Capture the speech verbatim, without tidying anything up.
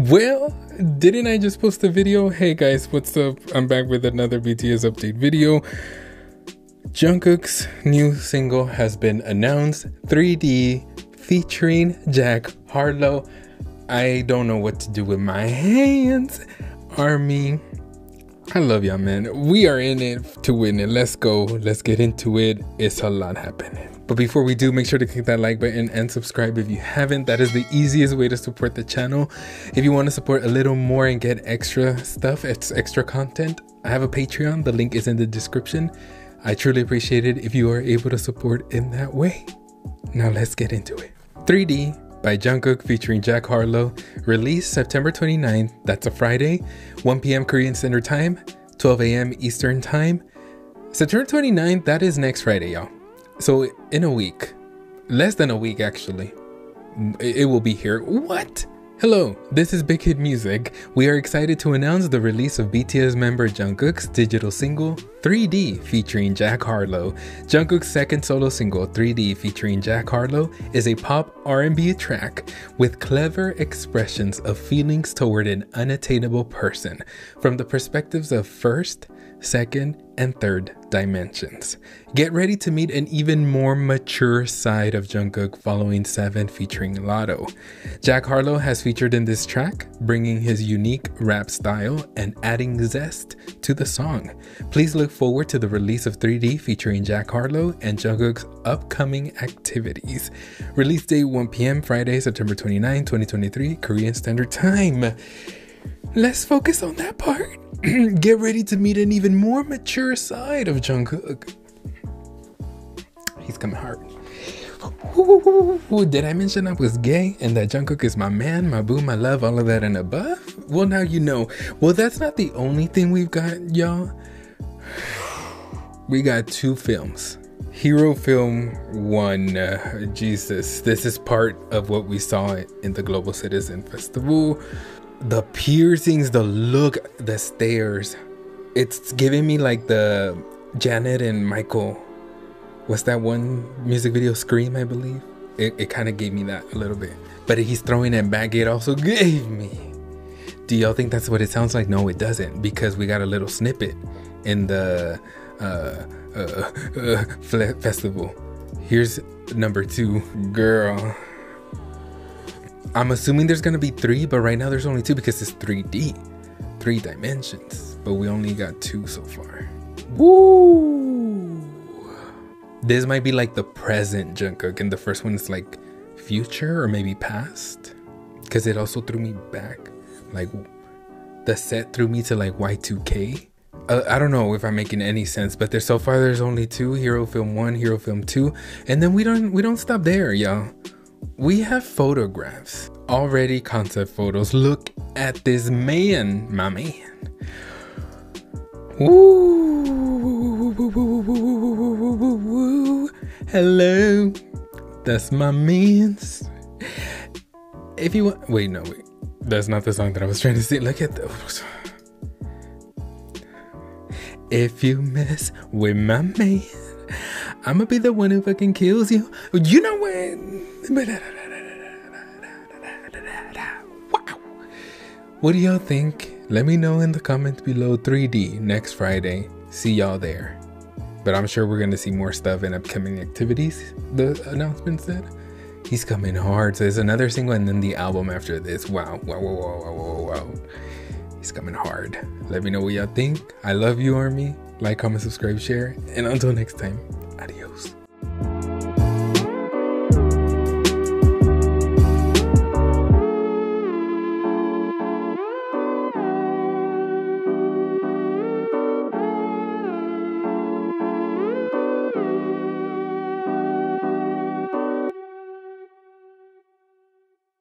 Well, didn't I just post a video? Hey guys, what's up? I'm back with another B T S update video. Jungkook's new single has been announced, three D, featuring Jack Harlow. I don't know what to do with my hands. Army, I love y'all, man. We are in it to win it. Let's go. Let's get into it. It's a lot happening. But before we do, make sure to click that like button and subscribe if you haven't. That is the easiest way to support the channel. If you want to support a little more and get extra stuff, it's extra content, I have a Patreon. The link is in the description. I truly appreciate it if you are able to support in that way. Now let's get into it. three D by Jungkook featuring Jack Harlow, released September twenty-ninth, that's a Friday, one p m Korean Standard Time, twelve a m Eastern Time. September twenty-ninth, that is next Friday, y'all. So in a week, less than a week actually, it will be here. What? Hello, this is Big Hit Music. We are excited to announce the release of B T S member Jungkook's digital single, three D, featuring Jack Harlow. Jungkook's second solo single, three D, featuring Jack Harlow, is a pop R and B track with clever expressions of feelings toward an unattainable person from the perspectives of first, second, and third dimensions. Get ready to meet an even more mature side of Jungkook following Seven featuring Lotto. Jack Harlow has featured in this track, bringing his unique rap style and adding zest to the song. Please look forward to the release of three D featuring Jack Harlow and Jungkook's upcoming activities. Release date one p m Friday, September twenty-ninth, twenty twenty-three, Korean Standard Time. Let's focus on that part. Get ready to meet an even more mature side of Jungkook. He's coming hard. Ooh, did I mention I was gay and that Jungkook is my man, my boo, my love, all of that and above? Well, now you know. Well, that's not the only thing we've got, y'all. We got two films. Hero Film one, uh, Jesus, this is part of what we saw in the Global Citizen Festival. The piercings, the look, the stares. It's giving me like the Janet and Michael. What's that one music video? Scream, I believe. It, it kind of gave me that a little bit. But he's throwing it back. It also gave me. Do y'all think that's what it sounds like? No, it doesn't. Because we got a little snippet in the uh, uh, uh, festival. Here's number two. Girl. I'm assuming there's gonna be three, but right now there's only two because it's three D, three dimensions, but we only got two so far. Woo! This might be like the present Jungkook, and the first one is like future or maybe past, because it also threw me back. Like the set threw me to like Y two K. Uh, I don't know if I'm making any sense, but there's so far there's only two: Hero Film one, Hero Film two, and then we don't we don't stop there, y'all. We have photographs, already concept photos. Look at this man, my man. Ooh, hello, that's my man's. If you want, wait, no, wait, that's not the song that I was trying to sing. Look at those. If you mess with my man, I'ma be the one who fucking kills you. You know what? Wow. What do y'all think? Let me know in the comments below. three D next Friday. See y'all there. But I'm sure we're gonna see more stuff in upcoming activities. The announcement said he's coming hard. So there's another single and then the album after this. Wow, wow, wow, wow, wow, wow, wow. He's coming hard. Let me know what y'all think. I love you, Army. Like, comment, subscribe, share, and until next time.